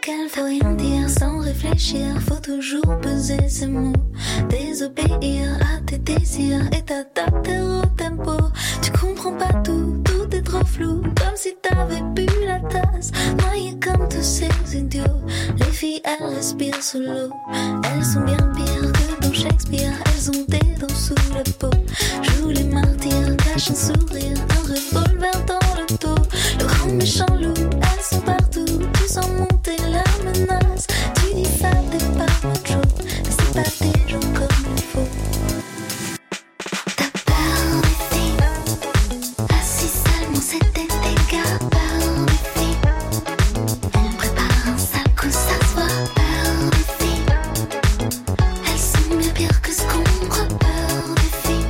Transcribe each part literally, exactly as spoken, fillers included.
qu'elle faut rien dire sans réfléchir, faut toujours peser ses mots, désobéir à tes désirs et t'adapter au tempo. Tu comprends pas tout, tout est trop flou, comme si t'avais bu la tasse, noyé comme tous ces idiots. Les filles elles respirent sous l'eau, elles sont bien pires que dans Shakespeare, elles ont des dents sous la peau. Joue les martyrs, cache un sourire, un revolver dans le dos. Le grand méchant loup, elles sont partout, tu sens monter la menace. Tu dis ça t'es pas macho, mais c'est pas des gens comme il faut. T'as peur des filles, ah si seulement c'était des gars. Peur des filles, on prépare un sale coup, ça se voit. Peur des filles, elles sont bien pires que ce qu'on croit. Peur des filles.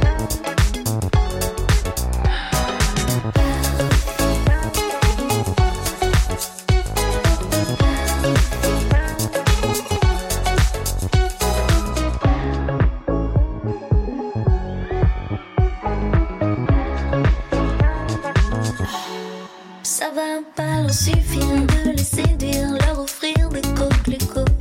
Ça va pas leur suffire de les séduire, leur offrir des coquelicots.